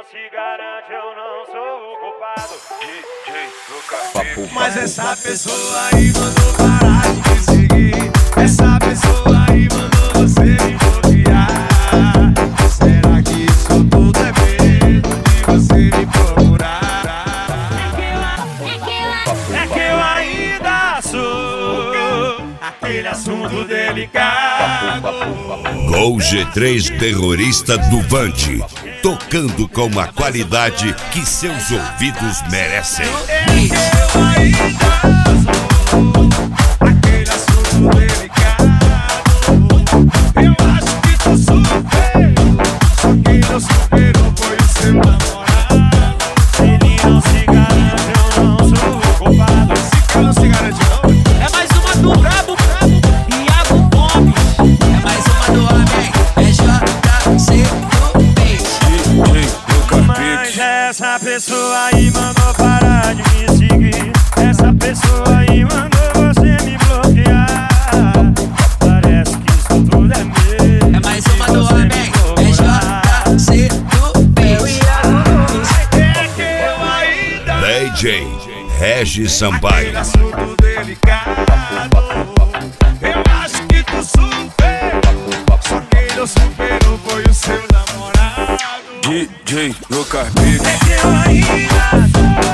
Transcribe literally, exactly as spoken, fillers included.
se garante, eu não sou o culpado. D J Lucas. Mas essa pessoa aí mandou parar de me seguir. Essa pessoa aí mandou você me bloquear. Será que isso tudo é medo de você me procurar? É que eu ainda sou aquele assunto delicado. Gol G três Terrorista do Vande, tocando com a qualidade que seus ouvidos merecem. É que eu ainda sou aquele assunto delicado. Eu acho que tu sofreu, só quem não superou foi o seu namorado. Se ele não se garante, eu não sou o culpado. Esse cara não se garante não. É mais uma do Brabo, Brabo, Iago Gomes. É mais uma do Amém, é J C do Peixe. Mas essa pessoa aí mandou parar de me seguir. Essa pessoa aí mandou você me bloquear. Parece que isso tudo é medo. É mais uma do Amém, é J C do Peixe. É que eu ainda D J Regis Sampaio. aquele assunto delicado. Eu acho que tu sofreu, só quem não superou foi o seu namorado. D J Lucas. É que eu ainda sou